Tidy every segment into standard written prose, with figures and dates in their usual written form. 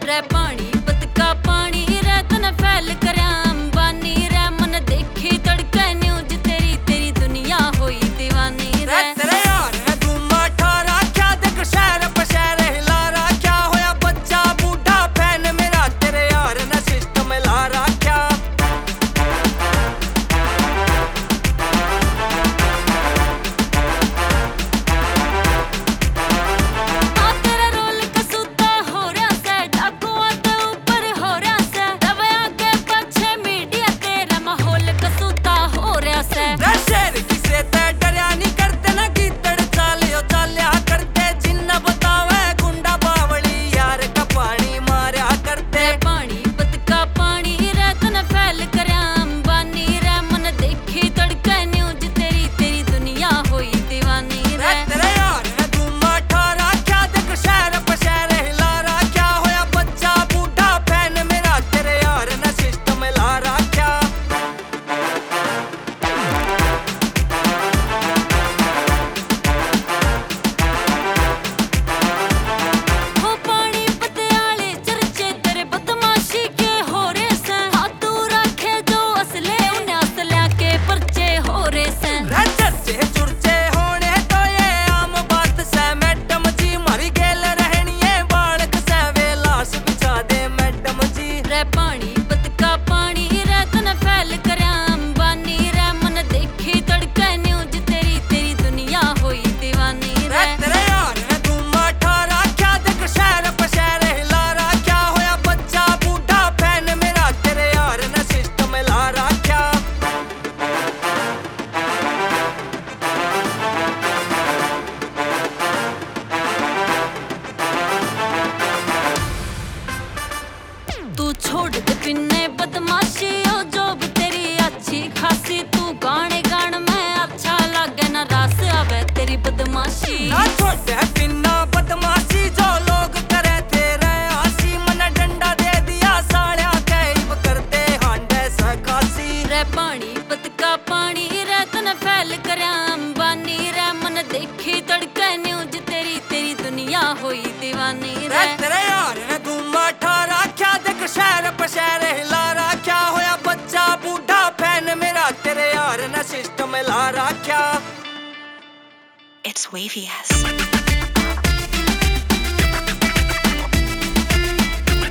रे पानी बदका पानी रे तने फैल करया अंबानी रे मन देखी तड़के न्यूज तेरी तेरी दुनिया होई दीवानी रे तेरे यार ने धूमा ठारा क्या देख शहर पशहर हिला रहा क्या होया बच्चा बूढ़ा फैन मेरा तेरे यार ने सिस्टम ला रहा क्या तू छोड़ दे पिन्ने बदमाशी ओ जोब तेरी अच्छी खासी तू गाने गान में अच्छा लागे ना रास आवे तेरी बदमाशी ना छोड़ पिन्ना बदमाशी जो लोग करे तेरे आसी मन डंडा दे दिया साड़िया कैब करते हांडे सखासी रे पानी बदका पानी रे तने फैल करया अंबानी रे मन देखी तड़के न्यूज तेरी तेरी दुनिया होई दीवानी रे तेरे यार ने धूमा ठारा क्या देख शहर पशहर हिला रहा क्या होया बच्चा बूढ़ा फैन मेरा तेरे यार ने सिस्टम ला रहा क्या It's Wavy S.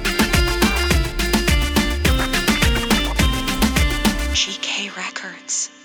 GK Records.